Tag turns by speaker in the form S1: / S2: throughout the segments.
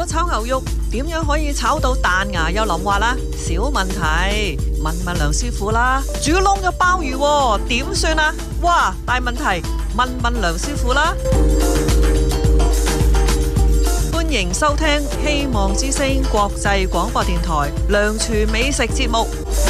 S1: 果炒牛肉點樣可以炒到彈牙又腍滑啦？小問題，問問梁師傅啦。煮燶咗鮑魚喎，點算啊？哇，大問題，問問梁師傅啦。歡迎收聽希望之聲國際廣播電台梁廚美食節目。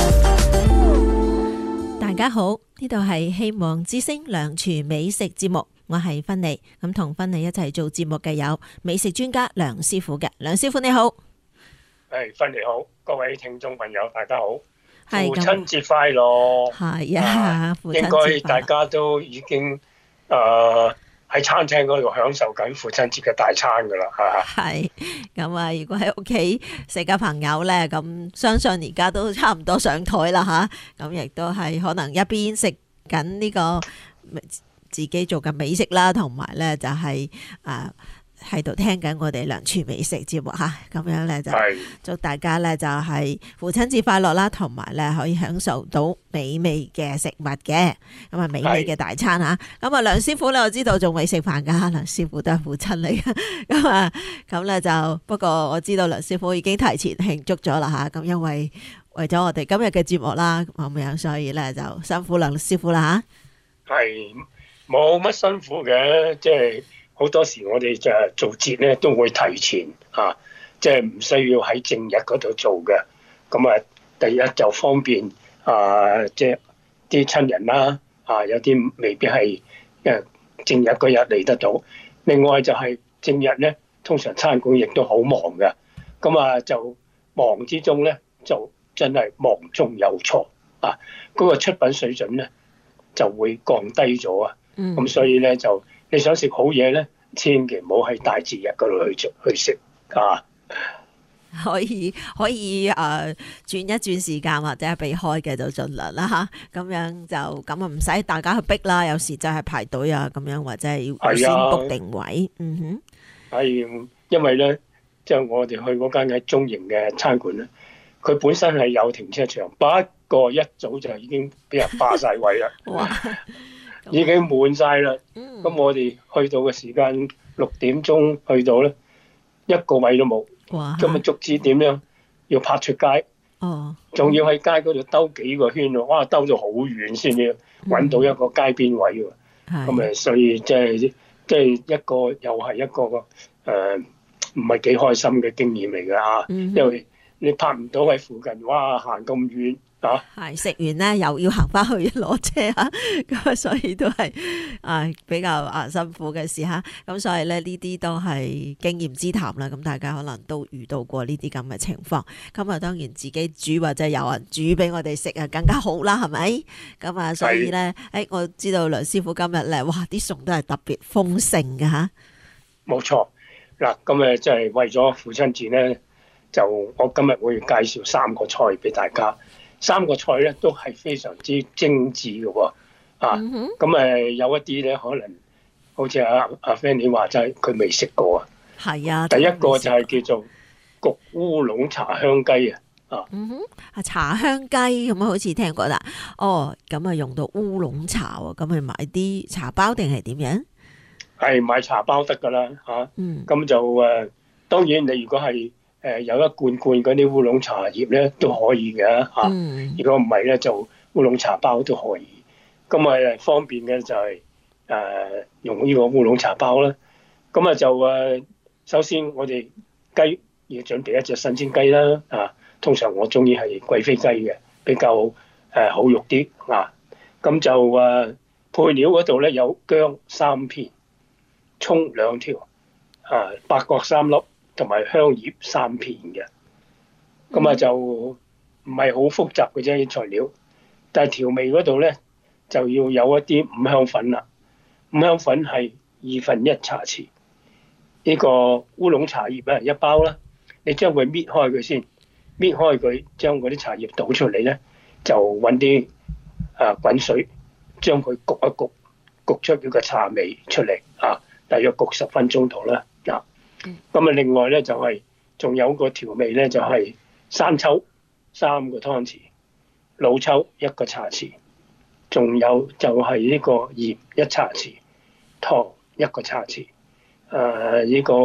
S2: 大家好，呢度係希望之聲梁廚美食節目，我係芬妮，咁同芬妮一齊做節目嘅有美食專家梁師傅嘅。梁師傅你好。
S3: 芬妮好，各位聽眾朋友大家好，
S2: 係
S3: 父親節快樂。
S2: 係啊，父親節
S3: 應該大家都已經喺餐廳嗰度享受緊父親節嘅大餐噶啦，
S2: 係咁啊！如果喺屋企食嘅朋友咧，咁相信而家都差唔多上台啦吓，咁亦都係可能一邊食緊呢個自己做嘅美食啦，同埋咧就係喺度聽緊我哋梁廚美食節目吓，咁樣咧就祝大家咧就係父親節快樂啦，同埋咧可以享受到美味嘅食物嘅，咁啊美味嘅大餐吓。咁啊梁師傅咧我知道仲未食飯噶，梁師傅都係父親嚟嘅，咁啊咁咧就不過我知道梁師傅已經提前慶祝咗啦吓，咁因為咗我哋今日嘅節目啦，咁樣所以咧就辛苦梁師傅啦吓。
S3: 係冇乜辛苦嘅，即係。好多時我哋就做節咧都會提前即係唔需要喺正日嗰度做嘅。咁啊，第一就方便即係啲親人啦，有啲未必係正日嗰日嚟得到。另外就係正日咧，通常餐館亦都好忙嘅。咁啊，就忙之中咧，就真係忙中有錯嗰個出品水準咧就會降低咗啊。咁所以咧就。你想食好嘢咧，千祈唔好喺大節日嗰度去食
S2: 可以轉一轉時間或者係避開嘅就盡量啦吓，咁樣就咁啊唔使大家去逼啦，有時就係排隊啊咁樣，或者係要先 book 定位。
S3: 係因為咧，即係我哋去嗰間嘅中型嘅餐館咧，佢本身係有停車場，不過一早就已經俾人霸晒位啦。已經滿晒啦，咁我哋去到嘅時間6點鐘去到咧，一個位都冇。咁啊，逐漸點樣要拍出街？仲要喺街嗰度兜幾個圈喎，哇，兜到好遠先至揾到一個街邊位喎。咁啊，所以即係一個又係一個唔係幾開心嘅經驗嚟㗎因為你拍唔到喺附近，哇，行咁遠。
S2: 係食完咧又要行翻去攞車啊，咁所以都係比較辛苦嘅事吓，咁所以咧呢啲都係經驗之談啦。咁大家可能都遇到過呢啲咁嘅情況，咁啊當然自己煮或者有人煮俾我哋食啊更加好啦，係咪？咁啊所以咧，我知道梁師傅今日咧，哇啲餸都係特別豐盛嘅吓。冇
S3: 錯，嗱咁即係為咗父親節咧，就我今日會介紹3個菜俾大家。3個菜咧都係非常之精緻嘅喎，咁有一啲咧可能好似阿 Fanny 話齋，佢未食過啊。係啊，第一個就係叫做焗烏龍茶香雞
S2: 茶香雞咁啊，好似聽過啦。咁啊用到烏龍茶喎，咁去買啲茶包定係點樣？
S3: 係買茶包得㗎啦咁就當然你如果係有一罐嗰啲烏龍茶葉咧都可以嘅如果唔係咧就烏龍茶包都可以。咁方便嘅就係用呢個烏龍茶包啦。咁啊就首先我哋雞要準備一隻新鮮雞啦通常我中意係貴妃雞嘅，比較好肉啲咁就配料嗰度咧有薑3片、蔥2條八角3粒。同埋香葉3片嘅，咁就唔係好複雜嘅啫啲材料，但係調味嗰度咧就要有一啲五香粉啦。五香粉係1/2茶匙，呢個烏龍茶葉咧1包啦，你將佢搣開佢先，搣開佢將嗰啲茶葉倒出嚟咧，就揾啲滾水將佢焗一焗，焗出佢個茶味出嚟大約焗10分鐘度啦咁另外咧就係仲有個調味咧就係生抽3個湯匙，老抽1個茶匙，仲有就係呢個鹽1茶匙，糖1個茶匙，呢個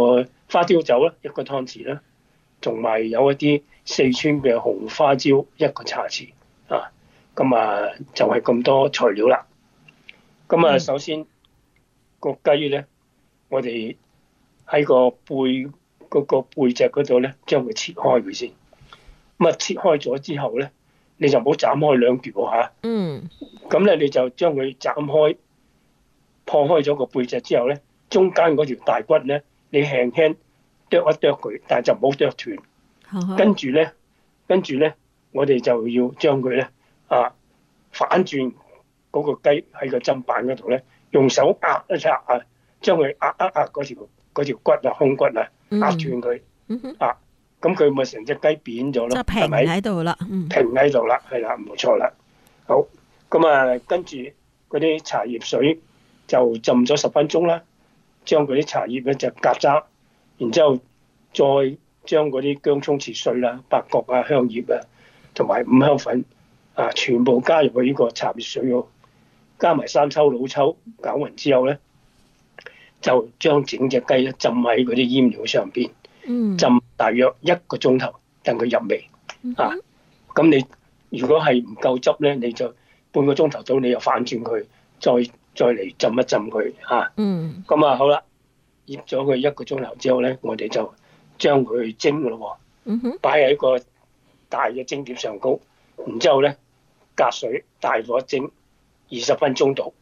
S3: 花雕酒咧1個湯匙啦，同埋有一啲四川嘅紅花椒1個茶匙啊。咁啊就係咁多材料啦。咁啊首先個雞咧，我哋喺個背嗰個背脊嗰度咧，將佢切開佢先。咁啊切開咗之後咧，你就唔好斬開兩段喎嚇。咁咧你就將佢斬開，破開咗個背脊之後咧，中間嗰條大骨咧，你輕輕剁一剁佢，但係就唔好剁斷。跟住咧，我哋就要將佢咧反轉嗰個雞喺個砧板嗰度咧，用手壓一壓啊，將佢壓嗰條骨啊、胸骨啊壓斷佢咁佢咪成隻雞扁咗咯，
S2: 平喺度啦，
S3: 平喺度啦，係啦，冇錯啦。好，咁啊，跟住嗰啲茶葉水就浸咗10分鐘啦，將嗰啲茶葉咧就隔渣，然之後再將嗰啲薑葱切碎啦、八角啊、香葉啊，同埋五香粉全部加入去呢個茶葉水度，加埋生抽、老抽攪勻之後咧，就將整隻雞咧浸喺嗰啲醃料上邊。浸大約1個鐘頭，等佢入味咁你如果係唔夠汁咧，你就半個鐘頭到，你又反轉佢，再嚟浸一浸佢咁好啦，醃咗佢1個鐘頭之後咧，我哋就將佢蒸咯喎，擺喺個大嘅蒸碟上高，然之後咧隔水大火蒸20分鐘到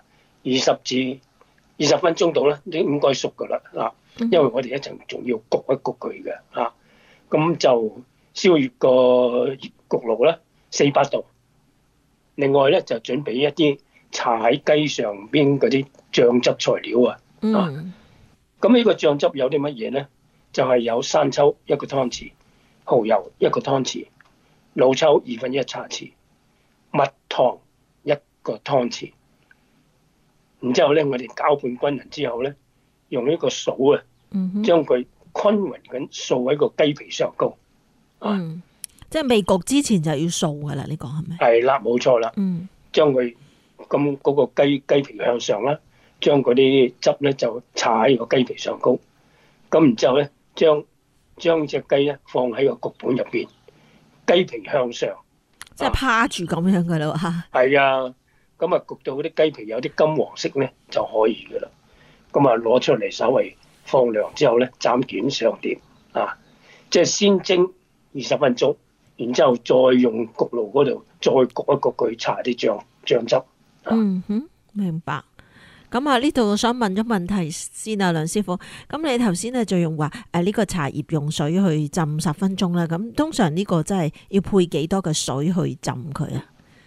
S3: 20至20分鐘到咧，應該熟噶啦因為我哋一陣仲要焗一焗佢嘅咁就燒熱個焗爐啦，400度。另外咧就準備一啲搽喺雞上邊嗰啲醬汁材料咁呢個醬汁有啲乜嘢咧？就係有生抽1個湯匙，蠔油1個湯匙，老抽1/2茶匙，蜜糖1個湯匙。然之後咧，我哋攪拌均勻之後咧，用呢個掃將佢均勻咁掃喺個雞皮上高。
S2: 即係未焗之前就要掃噶啦，呢個係咪？
S3: 係啦，冇錯啦。將佢咁嗰個雞皮向上啦，將嗰啲汁咧就搽喺個雞皮上高。咁然之後咧，將隻雞咧放喺個焗盤入邊，雞皮向上，
S2: 即係趴住咁樣噶啦嚇。
S3: 係啊，咁焗到嗰啲雞皮有啲金黃色咧就可以噶啦。咁攞出嚟稍微放涼之後咧，斬件上碟即係先蒸20分鐘，然之後再用焗爐嗰度再焗一焗佢，搽啲醬汁。
S2: 明白。咁呢度我想問咗問題先啊，梁師傅。咁你頭先咧就用話呢個茶葉用水去浸10分鐘啦。咁通常呢個真係要配幾多嘅水去浸佢啊？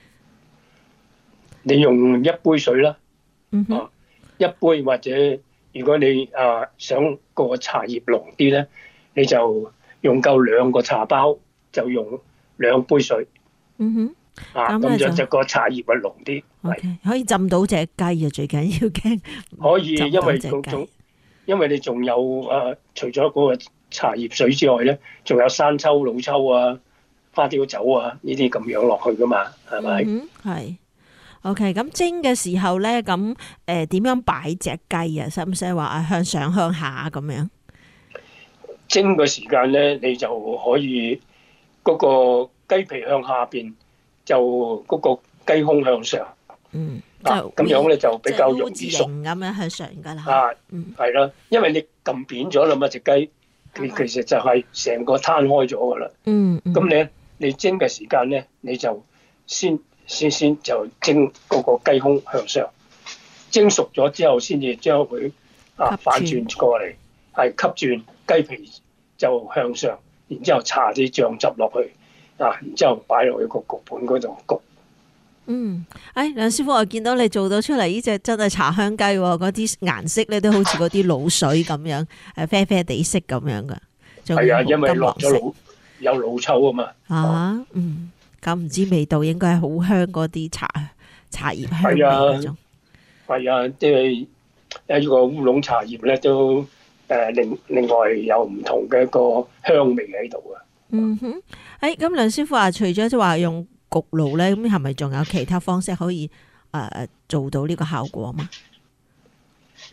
S3: 你用1杯水啦，1杯，或者如果你想個茶葉濃啲咧，你就用夠2個茶包，就用2杯水。咁就隻個茶葉濃啲。
S2: 可以浸到隻雞啊！最緊要驚
S3: 可以，因為你仲有除咗嗰個茶葉水之外咧，仲有生抽、老抽花雕酒呢啲咁樣落去噶嘛，係咪？
S2: 係。OK， 咁蒸嘅時候咧，咁點樣擺隻雞啊？使唔使話向上向下咁樣？
S3: 蒸嘅時間咧，你就可以嗰個雞皮向下邊，就嗰個雞胸向上。咁樣咧就比較容易熟。咁
S2: 樣向上噶啦。
S3: 係啦，因為你撳扁咗啦嘛，隻雞其實就係成個攤開咗噶啦。咁你蒸嘅時間咧，你就先就蒸嗰個雞胸向上，蒸熟咗之後，先至將佢反轉過嚟，係吸轉雞皮就向上，然之後搽啲醬汁落去，然之後擺落去個焗盤嗰度焗。
S2: 梁師傅，我見到你做到出嚟呢隻真係茶香雞，嗰啲顏色咧都好似嗰啲滷水咁樣，啡啡地色咁樣噶。
S3: 係啊，因為落咗有老抽啊嘛。
S2: 咁唔知味道應該係好香嗰啲茶葉香味嗰種。係啊，
S3: 即係呢個烏龍茶葉咧都另外有唔同嘅一個香味喺度啊。
S2: 咁梁師傅除咗即話用焗爐咧，咁係咪仲有其他方式可以做到呢個效果嘛？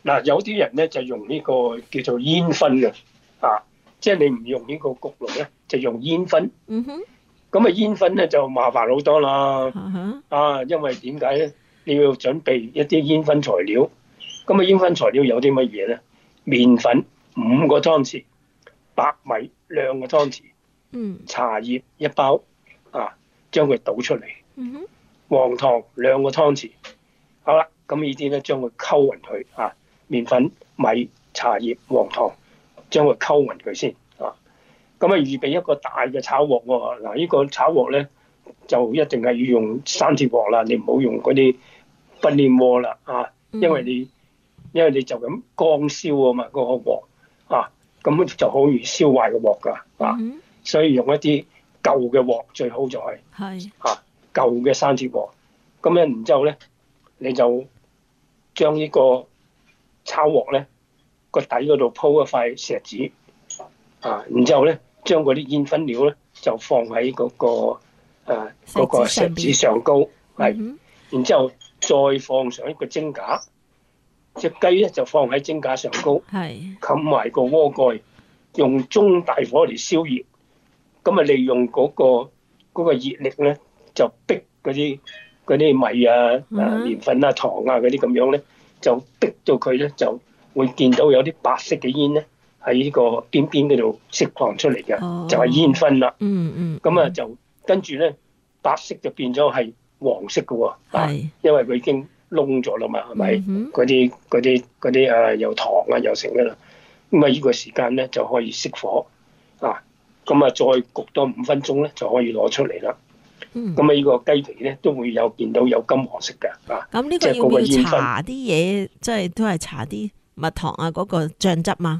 S3: 嗱，有啲人咧就用呢個叫做煙燻嘅，即係你唔用呢個焗爐咧，就用煙燻。咁啊煙燻咧就麻煩好多啦。因為點解咧？你要準備一啲煙燻材料。咁啊煙燻材料有啲乜嘢咧？麵粉5個湯匙，白米2個湯匙，茶葉1包，將佢倒出嚟。黃糖2個湯匙。好啦，咁呢啲咧將佢溝勻佢。麵粉、米、茶葉、黃糖，將佢溝勻佢先。咁預備一個大嘅炒鑊喎。嗱，呢個炒鑊咧就一定係要用生鐵鑊啦，你唔好用嗰啲不粘鍋啦。因為你就咁乾燒啊嘛，嗰個鑊咁就好容易燒壞個鑊㗎。所以用一啲舊嘅鑊最好就係舊嘅生鐵鑊。咁咧，然之後咧，你就將呢個炒鑊咧個底嗰度鋪一塊錫紙，然之後咧將嗰啲煙燻料咧就放喺嗰個錫紙上高，然之後再放上一個蒸架，隻雞咧就放喺蒸架上高，冚埋個鍋蓋，用中大火嚟燒熱，咁啊利用嗰個熱力咧就逼嗰啲米麵粉糖嗰啲咁樣咧。就逼到佢咧，就會見到有啲白色嘅煙咧喺呢個邊邊嗰度釋放出嚟嘅，就係煙燻啦。咁啊就跟住咧，白色就變咗係黃色嘅喎。因為佢已經燶咗啦嘛，係咪？嗰啲有糖又成嘅啦。咁啊呢個時間咧就可以熄火。咁啊再焗多5分鐘咧就可以攞出嚟啦。咁啊呢個雞皮咧都會見到有金黃色嘅。
S2: 咁呢個要唔要搽啲嘢？即係都係搽啲蜜糖嗰個醬汁嘛？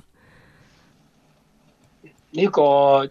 S3: 呢個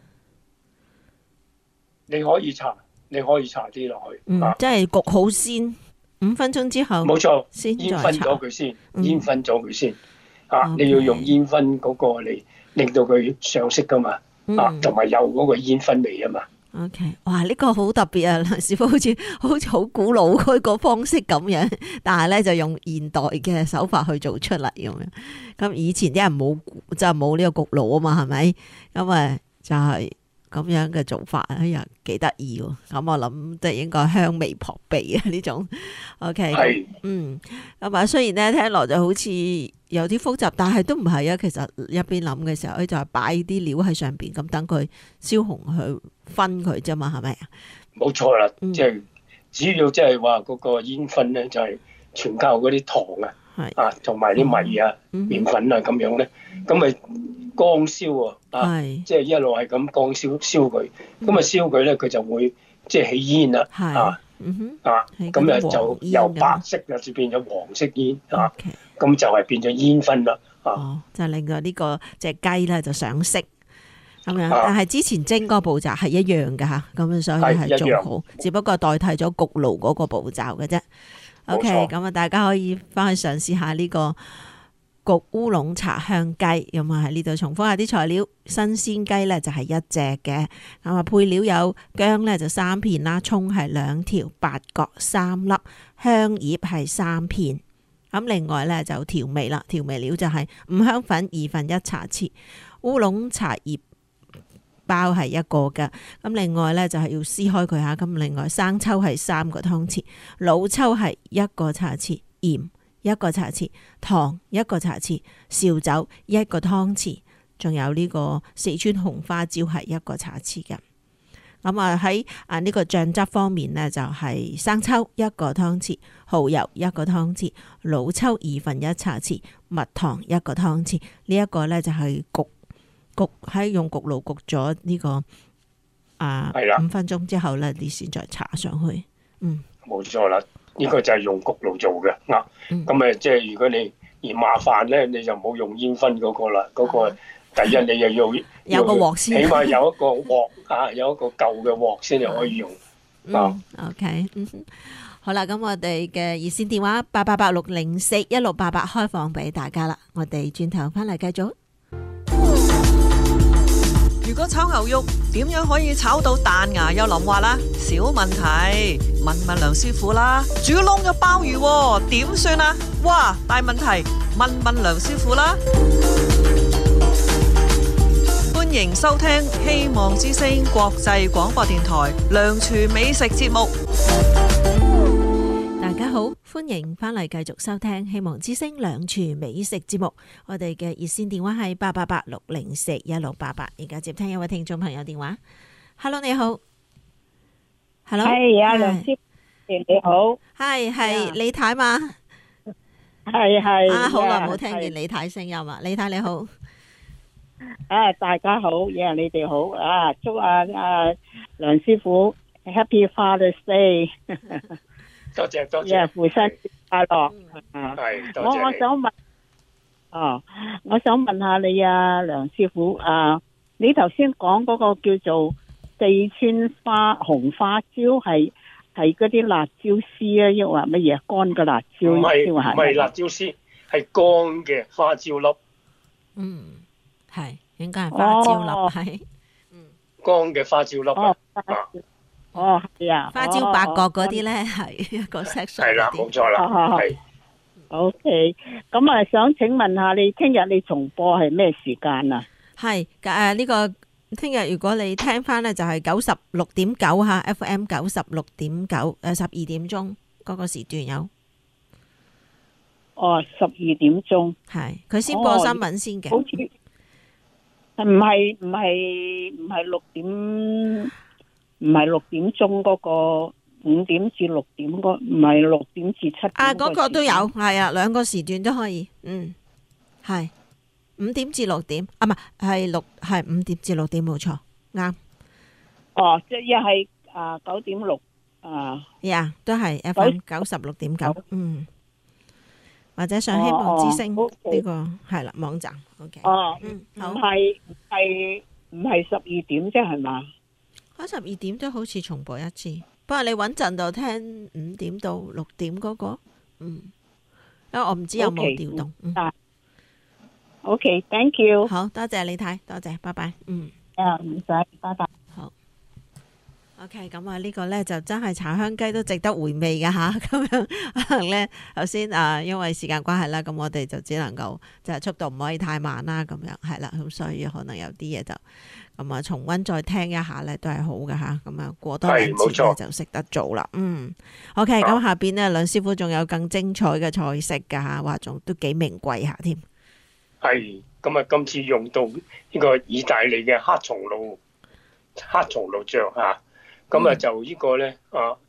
S3: 你可以搽啲落去。
S2: 即係焗好先，5分鐘之後。
S3: 冇錯，
S2: 先
S3: 煙燻咗佢先，煙燻咗佢先。你要用煙燻嗰個嚟令到佢上色噶嘛。同埋有嗰個煙燻味啊嘛。
S2: OK， 哇！呢個好特別啊，梁師傅好似好古老嗰個方式咁樣，但係咧就用現代嘅手法去做出嚟咁樣。咁以前啲人冇呢個焗爐啊嘛，係咪？咁啊就係咁樣嘅做法，哎呀幾得意喎！咁我諗即係應該香味撲鼻啊呢種。OK， 咁啊雖然咧聽落就好似有啲複雜，但係都唔係啊。其實一邊諗嘅時候，就係擺啲料喺上邊，咁等佢燒紅去分佢啫嘛，係咪啊？
S3: 冇錯啦，即係只要即係話嗰個煙燻咧，就係全靠嗰啲糖同埋啲米麵粉咁樣咧，咁咪乾燒即係一路係咁乾燒佢，咁啊燒佢咧，佢就會即係起煙啦，咁就由白色就變咗黃色煙，咁就係變咗煙燻啦，
S2: 就令到呢個隻雞咧就上色咁樣，但係之前蒸嗰個步驟係一樣嘅嚇，咁所以係做好，只不過代替咗焗爐嗰個步驟嘅啫。OK， 咁啊大家可以翻去嘗試下呢個焗烏龍茶香雞，咁啊喺呢度重複下啲材料，新鮮雞咧就係1隻嘅，咁啊配料有薑咧就3片啦，葱係2條，八角3粒，香葉係3片。咁另外咧就調味啦，調味料就係五香粉1/2茶匙，烏龍茶葉包係1個嘅，咁另外咧就係要撕開佢下，咁另外生抽係3個湯匙，老抽係1個茶匙，鹽1個茶匙，糖1個茶匙，紹酒1個湯匙，仲有呢個四川紅花椒係1個茶匙嘅。咁啊喺呢個醬汁方面呢，就係生抽1個湯匙，蠔油1個湯匙，老抽1/2茶匙，蜜糖1個湯匙。呢一個呢，就係焗喺用焗爐焗咗呢個5分鐘之後呢，你先再搽上去。
S3: 冇錯啦，呢個就係用焗爐做嘅。咁即係如果你嫌麻煩咧，你就唔好用煙燻嗰個啦。嗰個第一你又要
S2: 有個鑊先，
S3: 起碼有一個鑊有一個舊嘅鑊先至可以用。
S2: OK， 好啦，咁我哋嘅熱線電話888-604-1688開放俾大家啦。我哋轉頭翻嚟繼續。
S1: 如果炒牛肉點樣可以炒到彈牙又淋滑啦？小問題，問問梁師傅啦。煮燶嘅鮑魚喎，點算啊？哇，大問題，問問梁師傅啦。歡迎收聽希望之聲國際廣播電台梁廚美食節目。
S2: 大家好，歡迎翻嚟繼續收聽希望之聲兩廚美食節目。我哋嘅熱線電話係888-604-1688。而家接聽一位聽眾朋友電話。Hello， 你好。Hello，
S4: 係啊，梁師傅你好。
S2: 係李太嘛？
S4: 係
S2: 啊，好耐冇聽見李太聲音啊！李太你好。
S4: 大家好，你哋好啊！祝梁師傅 Happy Father's Day。
S3: 多謝，
S4: 父親節快樂。
S3: 係，多謝。
S4: 我想問下你啊，梁師傅你頭先講嗰個叫做四川紅花椒係嗰啲辣椒絲啊，抑或乜嘢乾嘅辣椒？
S3: 唔係辣椒絲，係乾嘅花椒粒。
S2: 係應該係花椒粒，係
S3: 乾嘅花椒粒。
S4: 係啊，
S2: 花椒八角嗰啲咧係一個 section。
S3: 係啦，冇錯啦，係。
S4: OK， 咁想請問下你，聽日你重播係咩時間啊？
S2: 係呢個聽日如果你聽翻咧，就係96.9吓 FM 96.912點鐘嗰個時段有。
S4: 12點鐘。係佢
S2: 先播新聞先嘅。
S4: 好似唔係6點，唔係6點鐘嗰個5點至6點嗰，唔係6點至7點。
S2: 嗰個都有，係兩個時段都可以。係5點至6點，唔係係5點至6點，冇錯，啱。
S4: 即係一係9點6
S2: 都係 FM 96.9，或者上希望之聲呢個係啦網站。OK，
S4: 好，唔係12點啫係嘛
S2: ？12點都好似重播一次，不過你穩陣就聽5點到6點嗰個，因為我唔知有冇調動。
S4: OK，thank you。
S2: 好多謝李太，多謝，拜拜。
S4: 唔使，拜拜。
S2: 好。OK， 咁呢個呢就真係茶香雞都值得回味㗎吓，咁樣可能呢頭先因為時間關係啦，咁我哋就只能夠就係速度唔可以太慢啦，咁樣係啦，咁所以可能有啲嘢就咁重溫再聽一下呢都係好㗎吓，咁過多兩次呢就識得做啦。OK， 咁下邊呢梁師傅仲有更精彩嘅菜式㗎吓，話仲都幾名貴下添。
S3: 係，咁今次用到呢個意大利嘅黑松露醬吓。咁就呢個咧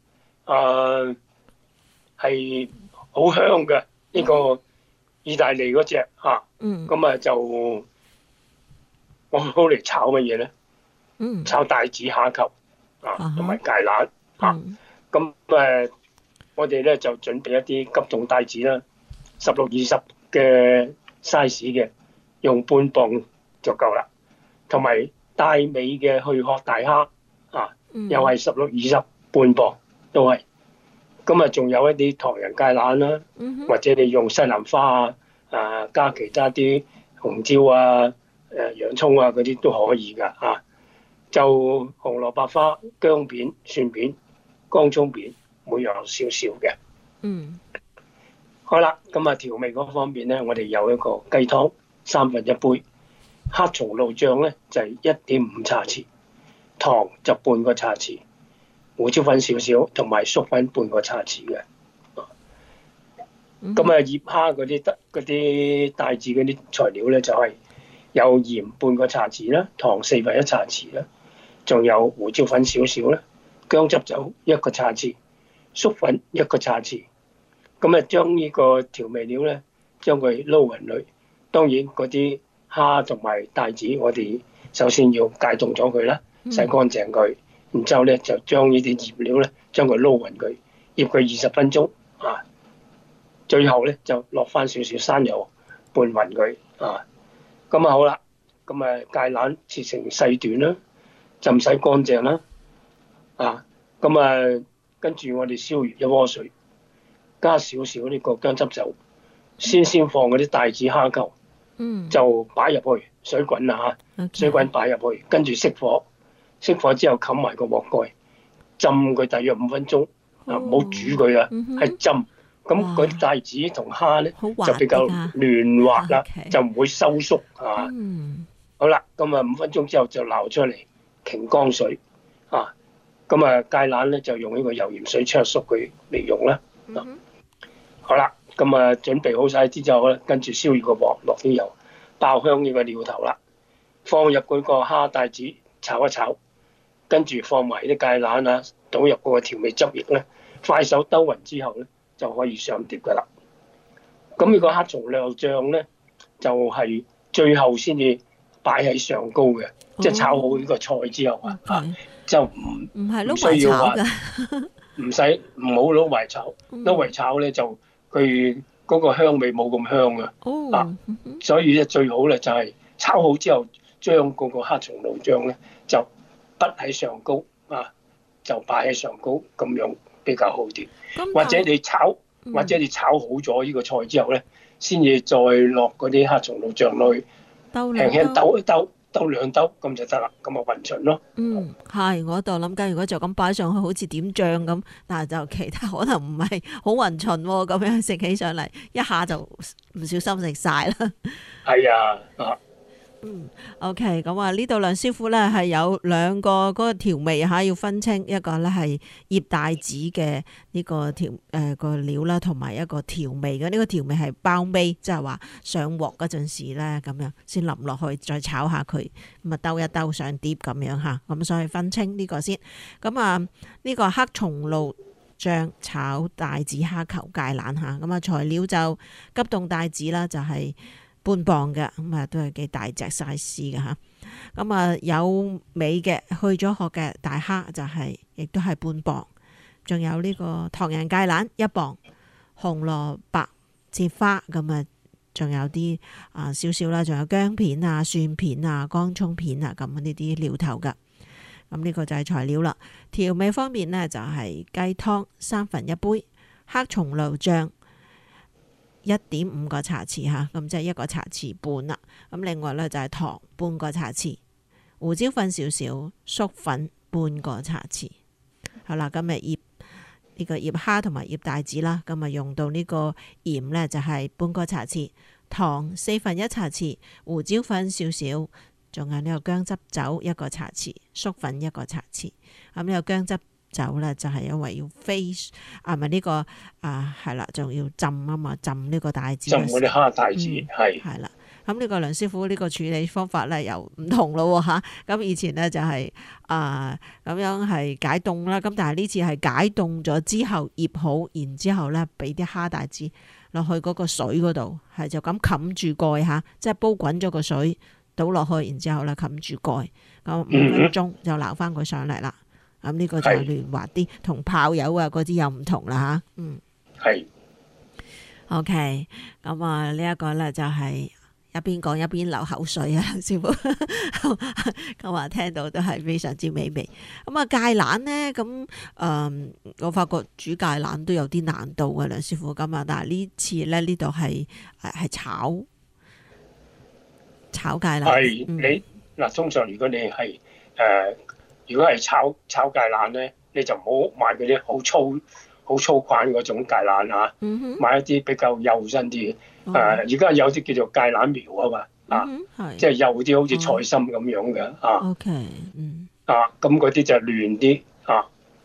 S3: 係好香嘅呢個意大利嗰隻嚇，咁就我攞嚟炒乜嘢咧？炒帶子蝦球同埋芥蘭嚇。咁我哋咧就準備一啲急凍帶子啦，16-20嘅 size 嘅，用半磅就夠啦。同埋帶尾嘅去殼大蝦又係16-20半磅都係，咁仲有一啲唐人芥蘭啦，或者你用西蘭花加其他啲紅椒洋葱嗰啲都可以噶嚇。就紅蘿蔔花、薑片、蒜片、乾葱片，每樣少少嘅。好啦，咁調味嗰方面咧，我哋有一個雞湯1/3杯，黑松露醬咧就係1.5茶匙。糖就半個茶匙，胡椒粉少少，同埋粟粉半個茶匙嘅。咁醃蝦嗰啲帶子嗰啲材料咧，就係有鹽半個茶匙啦，糖1/4茶匙啦，仲有胡椒粉少少啦，薑汁酒1個茶匙，粟粉1個茶匙。咁將呢個調味料咧，將佢撈勻佢。當然嗰啲蝦同埋帶子，我哋首先要解凍咗佢啦。洗乾淨佢，然之後咧就將呢啲醃料咧，將佢撈勻佢，醃佢20分鐘最後咧就落翻少少山油拌勻佢咁好啦。咁芥蘭切成細段啦，浸洗乾淨啦跟住我哋燒熱一鍋水，加少少呢個薑汁酒，先放嗰啲帶子蝦球，就擺入去水滾啊嚇，
S2: OK
S3: 水滾擺入去，跟住熄火，熄火之後冚埋個鑊蓋，浸佢大約5分鐘，唔好煮佢啊，係浸。咁
S2: 哇
S3: 嗰啲帶子同蝦咧
S2: 好滑
S3: 就比較
S2: 㗎
S3: 嫩滑啦
S2: OK
S3: 就唔會收縮啊。好啦，咁啊5分鐘之後就撈出嚟，擎乾水啊。咁啊芥蘭咧就用呢個油鹽水焯熟佢嚟用啦。好啦，咁啊準備好晒之後咧，跟住燒熱個鑊，落啲油，爆香呢個料頭啦，放入嗰個蝦帶子炒一炒，跟住放埋啲芥蘭啊，倒入嗰個調味汁液咧，快手兜勻之後咧就可以上碟噶啦。咁呢個黑松露醬咧就係最後先至擺喺上高嘅，即係炒好呢個菜之後啊，就唔
S2: 係撈
S3: 需要話
S2: 埋炒㗎，
S3: 唔好撈埋炒，撈埋炒咧就佢嗰個香味冇咁香啊。所以咧最好咧就係炒好之後，將嗰個黑松露醬咧就滗喺上高啊，就擺喺上高，咁樣比較好啲。或者你炒好咗呢個菜之後咧，先至再落嗰啲黑松露醬落去，輕輕兜一兜，兜兩兜咁就得啦，咁啊勻勻咯。
S2: 係我喺度諗緊，如果就咁擺上去，好似點醬咁，但係就其他可能唔係好勻勻喎，咁樣食起上嚟一下就唔小心食晒啦。
S3: 係啊。
S2: OK， 咁啊呢度梁師傅咧係有兩個嗰個調味嚇要分清，一個咧係醃帶子嘅呢個個料啦，同埋一個調味嘅呢個調味係包尾，即係話上鑊嗰陣時咧咁樣先淋落去，再炒下佢，咁啊兜一兜上碟咁樣嚇，咁所以分清呢個先。咁啊呢個黑松露醬炒帶子蝦球芥蘭嚇，咁啊材料就急凍帶子啦，就係半磅嘅，咁啊都係幾大隻 size 嘅嚇。咁啊有尾嘅去咗殼嘅大蝦就係亦都係半磅，仲有呢個唐人芥蘭1磅，紅蘿蔔切花咁啊，仲有啲少少啦，仲有薑片啊、蒜片啊、乾葱片啊咁呢啲料頭噶。咁呢個就係材料啦。調味方面呢，就係雞湯1/3杯，黑松露醬1.5個茶匙嚇，咁即係1個茶匙半啦。咁另外咧就係糖半個茶匙，胡椒粉少少，粟粉半個茶匙。好啦，今日醃呢個醃蝦同埋醃帶子啦，咁啊用到呢個鹽咧就係半個茶匙，糖1/4茶匙，胡椒粉少少，仲有呢個薑汁酒1個茶匙，粟粉1個茶匙。咁呢個薑汁酒咧就係因為要咪呢個係啦，仲要浸啊嘛，浸呢個帶子，
S3: 浸嗰啲蝦帶子係
S2: 啦。咁呢個梁師傅呢個處理方法咧又唔同咯嚇。咁以前咧就係咁樣係解凍啦，咁但係呢次係解凍咗之後醃好，然之後咧俾啲蝦帶子落去嗰個水嗰度，係就咁冚住蓋嚇，即係煲滾咗個水倒落去，然之後咧冚住蓋，咁5分鐘就撈翻佢上嚟啦。咁呢個就係嫩滑啲，同泡友啊嗰啲又唔同啦嚇。
S3: 係。
S2: OK， 咁啊呢一個咧就係一邊講一邊流口水啊，師傅。咁啊聽到都係非常之美味。咁啊芥蘭咧，咁我發覺煮芥蘭都有啲難度嘅，梁師傅咁啊。但係呢次咧呢度係炒芥蘭。係
S3: 你嗱，通常如果你係如果係炒芥蘭咧，你就唔好買嗰啲好粗塊嗰種芥蘭啊，買一啲比較幼身啲。而家有啲叫做芥蘭苗啊嘛，即係幼啲，好似菜心咁樣嘅啊。
S2: OK，
S3: 咁嗰啲就嫩啲啊。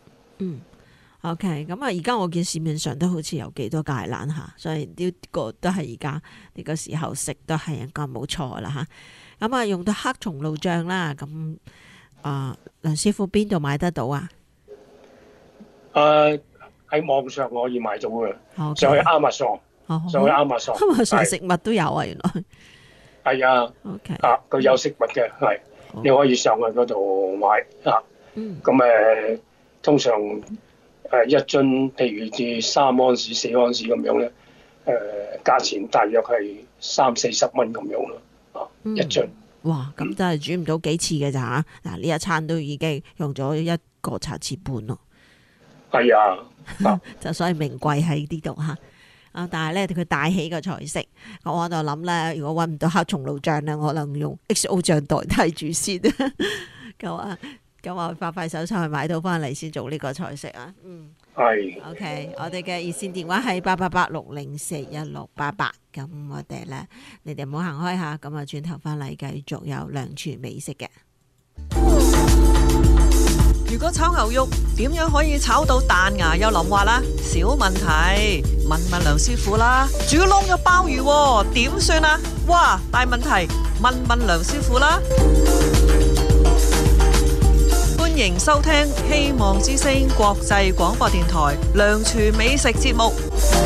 S2: OK， 咁啊，而家我見市面上都好似有幾多芥蘭嚇，所以呢個都係而家呢個時候食都係應該冇錯啦嚇。咁啊，用到黑松露醬啦，咁梁師傅邊度買得到啊？
S3: 喺網上可以買到嘅，上去 Amazon， 上去 Amazon
S2: 食物都有啊，原來
S3: 係啊。OK，佢有食物嘅，係你可以上去嗰度買啊。咁通常一樽，譬如至3安士、4安士咁樣咧，價錢大約係30-40蚊咁樣咯，一樽。
S2: 哇，咁真係煮唔到幾次嘅咋嚇？嗱，呢一餐都已經用咗1個茶匙半咯。
S3: 係啊，
S2: 就所以名貴喺呢度嚇。 但係咧佢帶起個菜式，我喺度諗咧，如果揾唔到黑松露醬咧，我可能用 XO 醬代替住先。咁我快手去買到翻嚟先做呢個菜式啊。係。OK， 我哋嘅熱線電話係888-604-1688。咁我哋咧，你哋唔好行開下，咁啊轉頭翻嚟繼續有梁廚美食嘅。
S1: 如果炒牛肉點樣可以炒到彈牙又腍滑啦？小問題，問問梁師傅啦。煮窿有鮑魚點算啊？哇，大問題，問問梁師傅啦。歡迎收聽希望之聲國際廣播電台梁廚美食節目。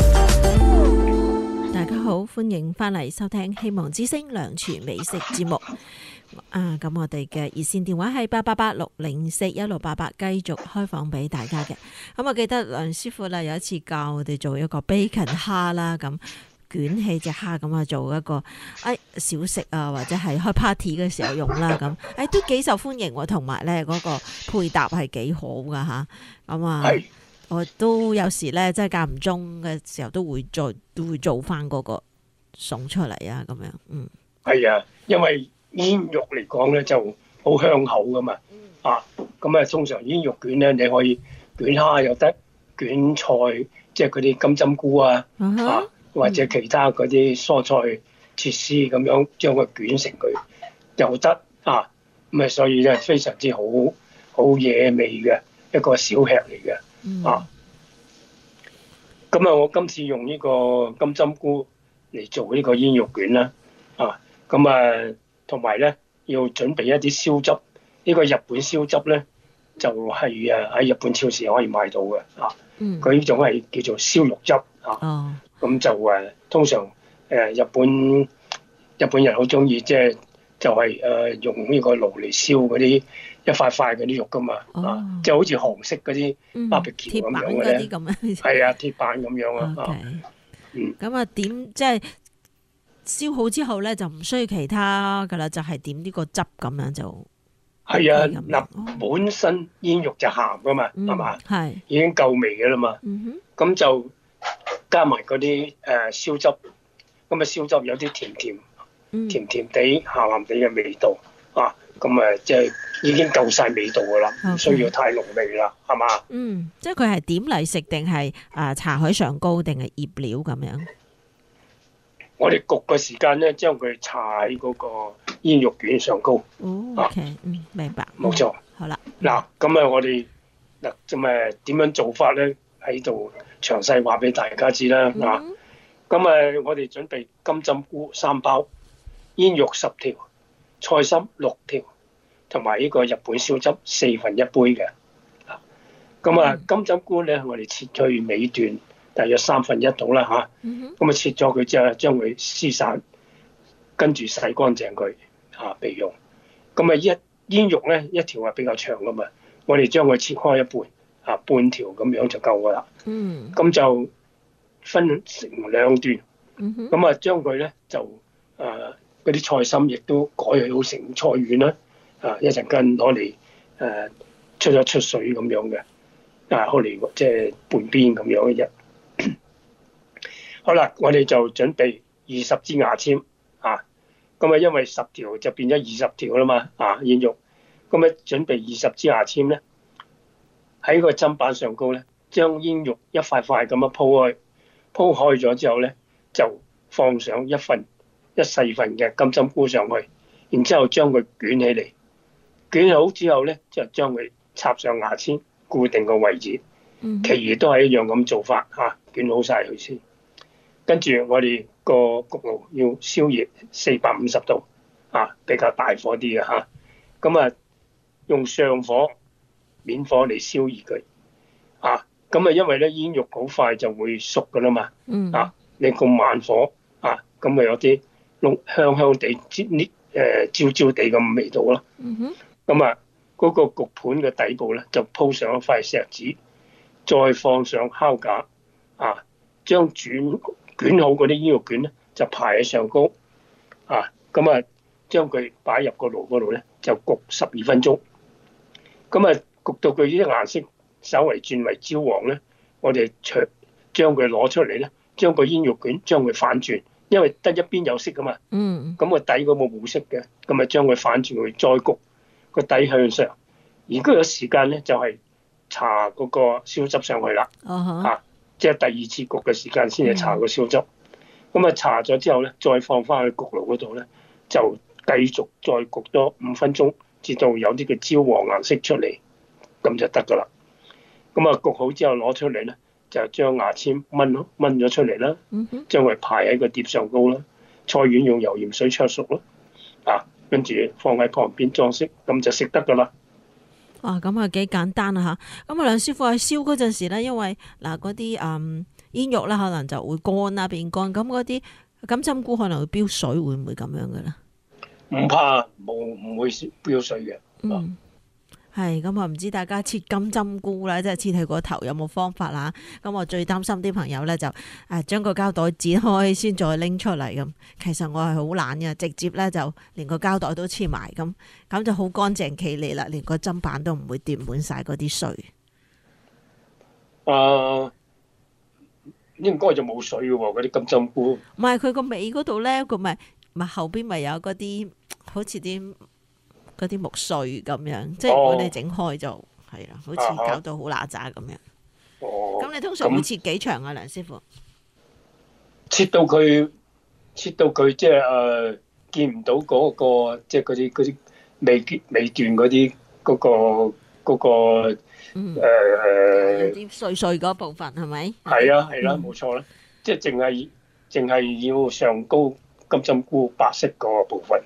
S2: 大家好，歡迎翻嚟收聽希望之聲梁廚美食節目。咁我哋嘅熱線電話係888-604-1688，繼續開放俾大家嘅。咁我記得梁師傅啦，有一次教我哋做一個 bacon 蝦啦，咁捲起隻蝦咁啊，做一個小食啊，或者係開 party 嘅時候用啦，咁都幾受歡迎，同埋咧嗰個配搭係幾好噶吓。咁我都有時咧，即係間唔中嘅時候都會做翻嗰個餸出嚟啊，咁樣。
S3: 係啊，因為煙肉嚟講咧就好香口噶嘛。咁通常煙肉卷咧，你可以捲蝦又得，捲菜即係嗰啲金針菇或者其他嗰啲蔬菜切絲咁樣將佢捲成佢又得咁所以咧非常之好惹味嘅一個小吃嚟嘅。咁我今次用呢個金針菇嚟做呢個煙肉卷啦。同埋咧要準備一啲燒汁。呢個日本燒汁咧就係喺日本超市可以買到嘅。佢呢種係叫做燒肉汁。咁就通常日本人好中意，即係用呢個爐嚟燒嗰啲一塊塊嗰啲肉噶嘛。即係好似韓式嗰啲 barbecue 咁樣嘅咧。係啊，鐵板咁樣啊。
S2: 咁點即係燒好之後咧，就唔需要其他噶啦，就係點呢個汁咁樣就
S3: 係啊。本身煙肉就鹹噶嘛，係嘛？係已經夠味噶啦嘛。咁就加埋嗰啲燒汁，咁燒汁有啲甜地、鹹鹹地嘅味道咁即係已經夠晒味道噶啦，唔需要太濃味啦，係嘛？
S2: 即係佢係點嚟食定係搽喺上高定係醃料咁樣？
S3: 我哋焗嘅時間咧，將佢搽喺嗰個煙肉卷上高。
S2: OK， 明白。
S3: 冇錯。
S2: 好啦。
S3: 嗱，咁我哋點樣做法咧？喺度詳細話俾大家知啦。咁我哋準備金針菇3包，煙肉10條，菜心6條，同埋呢個日本燒汁1/4杯嘅。咁金針菇咧，我哋切去尾段，大約1/3到啦咁切咗佢之後，將佢撕散，跟住洗乾淨佢備用。咁煙肉咧一條係比較長噶嘛，我哋將佢切開一半。半條咁樣就夠噶啦。咁就分成2段。咁將佢咧就嗰啲菜心亦都改好成菜丸啦。一陣間攞嚟出水咁樣嘅。攞嚟即係半邊咁樣嘅啫。好啦，我哋就準備20支牙籤。因為10條就變咗20條啦嘛。煙肉。咁準備20支牙籤咧。喺個砧板上高咧，將煙肉一塊塊咁樣鋪開咗之後咧，就放上一細份嘅金針菇上去，然之後將佢捲起嚟，捲好之後咧，就將佢插上牙籤，固定個位置。其餘都係一樣咁做法捲好晒佢先。跟住我哋個焗爐要燒熱450度，比較大火啲嘅咁用上火。面火嚟燒熱佢，因為咧煙肉好快就會熟噶啦嘛，你咁慢火，咁有啲香地、焦焦地咁味道咯。嗰個焗盤嘅底部咧就鋪上一塊錫紙，再放上烤架，將捲好嗰啲煙肉卷咧就排喺上高，將佢擺入個爐嗰度咧就焗12分鐘，焗到佢啲顏色稍微轉為焦黃咧，我哋將佢攞出嚟咧， 將個煙肉卷將佢反轉，因為得一邊有色噶嘛。
S2: 嗯。
S3: 咁個底嗰個冇色嘅，咁咪將佢反轉去再焗，個底向上。而嗰個時間咧就係搽嗰個燒汁上去啦。即係第二次焗嘅時間先至搽個燒汁。咁啊搽咗之後咧，再放翻去焗爐嗰度咧，就繼續再焗多5分鐘，直到有啲嘅焦黃顏色出嚟，咁就得噶啦。咁啊焗好之後攞出嚟咧，就將牙籤燜咗出嚟啦，將佢排喺個碟上高啦。菜丸用油鹽水焯熟咯，跟住放喺旁邊裝飾，咁就食得噶啦。
S2: 哇，咁啊幾簡單啊嚇！咁啊梁師傅喺燒嗰陣時咧，因為嗱嗰啲煙肉咧可能就會乾啦變乾，咁嗰啲金針菇可能會飆水，會唔會咁樣嘅咧？
S3: 唔怕，唔會飆水嘅。
S2: 係咁啊！唔知大家切金針菇咧，即係切佢個頭有冇方法啦？咁我最擔心啲朋友咧就將個膠袋剪開先再拎出嚟咁。其實我係好懶嘅，直接咧就連個膠袋都切埋咁就好乾淨企理啦，連個砧板都唔會掂滿晒嗰啲水。
S3: 應該就冇水嘅喎，嗰啲金針菇。
S2: 唔係佢個尾嗰度咧，佢咪後邊咪有嗰啲好似啲嗰啲木碎咁樣，即係如果你整開就係啦，好似搞到好乸渣咁樣。咁你通常會切幾長啊，梁師傅？
S3: 切到佢即係見唔到嗰個即係嗰啲尾段嗰啲嗰個
S2: 有啲碎碎嗰部分係咪？
S3: 係啦，冇錯啦，即係淨係要上高金針菇白色嗰個部分。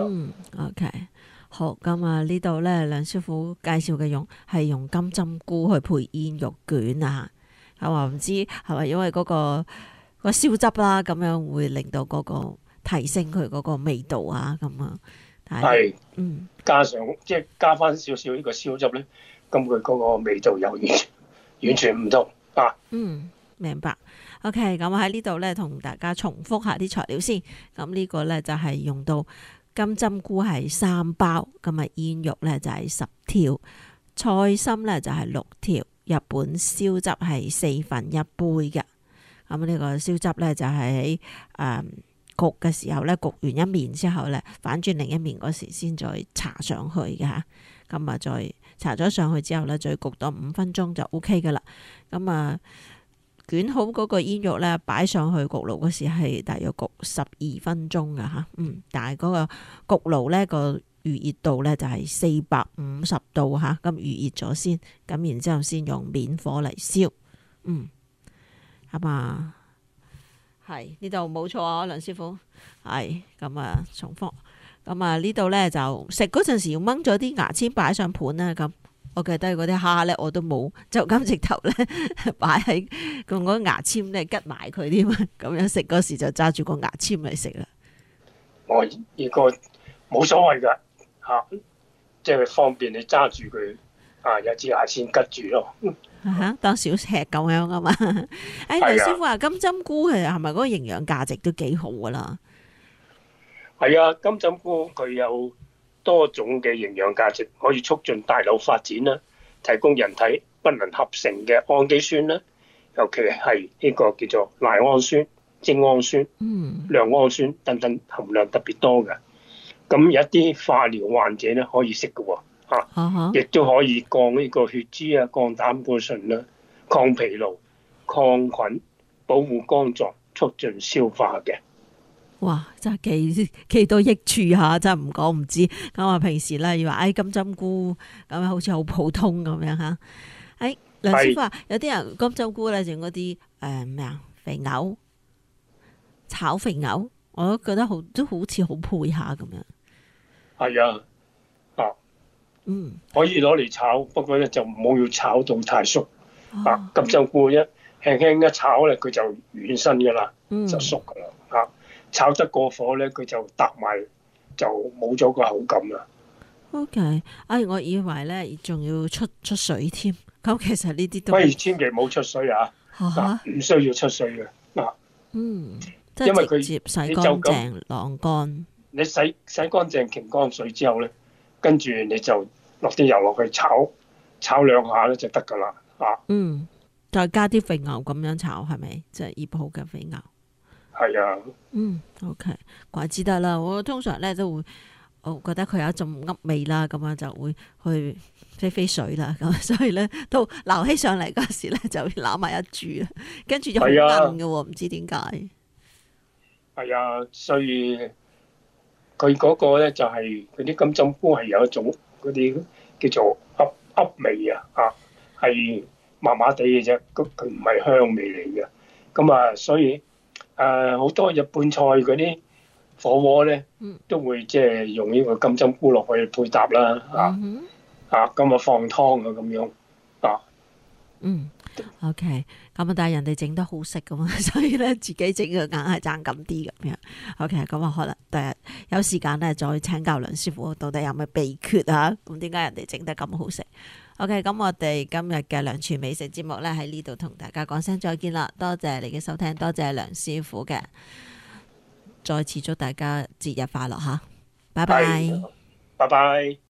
S2: OK。好，咁啊呢度咧，梁師傅介紹嘅係用金針菇去配煙肉卷啊，咁話唔知係咪因為嗰個燒汁啦，咁樣會令到嗰個提升佢嗰個味道啊，咁啊係，加上
S3: 即係加翻少少呢個燒汁咧，咁佢嗰個味道又完全唔同啊。
S2: 明白。OK，咁喺呢度咧同大家重複下啲材料先。咁呢個咧就係用到金針菇係3包，咁啊煙肉咧就係10條，菜心咧就係6條，日本燒汁係1/4杯嘅。咁呢個燒汁咧就係喺焗嘅時候咧，焗完一面之後咧，反轉另一面嗰時先再搽上去嘅嚇。咁啊再搽咗上去之後咧，再焗多5分鐘就 OK 嘅啦。咁啊捲好嗰個煙肉咧，擺上去焗爐嗰時係大約焗12分鐘㗎嚇。但係嗰個焗爐咧個預熱度咧就係450度嚇，咁預熱咗先，咁然之後先用面火嚟燒。咁啊係呢度冇錯啊，梁師傅係咁啊重複。咁啊呢度咧就食嗰陣時要掹咗啲牙籤擺上盤啦咁。我記得嗰啲蝦咧，我都冇就咁直頭咧擺喺用嗰牙籤咧拮埋佢添，咁樣食嗰時就揸住個牙籤嚟食啦。
S3: 我呢個冇所謂噶嚇，即係方便你揸住佢有支牙籤拮住咯。
S2: 當小吃咁樣啊嘛。梁師傅話金針菇係咪嗰個營養價值都幾好噶啦？
S3: 係啊，金針菇佢有多種嘅營養價值，可以促進大腦發展啦，提供人體不能合成嘅氨基酸啦，尤其係呢個叫做賴氨酸、精氨酸、亮氨酸等等含量特別多嘅。咁有一啲化療患者咧可以食嘅喎，亦都可以降呢個血脂啊、降膽固醇啦、抗疲勞、抗菌、保護肝臟、促進消化嘅。
S2: 哇！真係幾多益處下，真係唔講唔知。咁啊，平時咧要話金針菇咁樣好似好普通咁樣嚇。梁師傅話有啲人金針菇咧整嗰啲肥牛炒肥牛，我都覺得都好似好配下咁樣。
S3: 係啊，可以攞嚟炒，不過咧就唔好要炒到太熟。金針菇輕輕一炒咧，佢就軟身噶啦，就熟噶啦。炒得過火咧，佢就搭埋就冇咗個口感啦。
S2: OK，我以為咧仲要出水添，咁其實呢啲都
S3: 千祈唔好出水啊！唔需要出水嘅
S2: 因為佢直接洗乾淨晾乾。
S3: 你洗乾淨擎乾水之後咧，跟住你就落啲油落去炒2下咧就得噶啦。
S2: 再加啲肥牛咁樣炒，係咪？即係醃好嘅肥牛。
S3: 係啊。
S2: OK， 怪之得啦。我通常咧都會，我覺得佢有一陣噏味啦，咁樣就會去飛水啦。咁所以咧，到撈起上嚟嗰時咧，就會撈埋一煮啦，跟住就好韌嘅喎，唔知點解。
S3: 係啊，所以佢嗰個咧就係嗰啲金針菇係有一種嗰啲叫做噏味啊，係麻麻地嘅啫，佢唔係香味嚟嘅。咁啊，所以好多日本菜嗰啲火鍋咧，都會即係用呢個金針菇落去配搭啦，咁啊放湯啊咁樣啊。
S2: OK， 咁啊，但係人哋整得好食噶嘛，所以咧自己整嘅硬係爭咁啲咁樣。OK， 咁啊，可能第日有時間咧再請教梁師傅，到底有咩秘訣啊？咁點解人哋整得咁好食 ？OK， 咁我哋今日嘅梁廚美食節目咧喺呢度同大家講聲再見啦，多謝你嘅收聽，多謝梁師傅嘅，再次祝大家節日快樂吓，拜拜，
S3: 拜拜。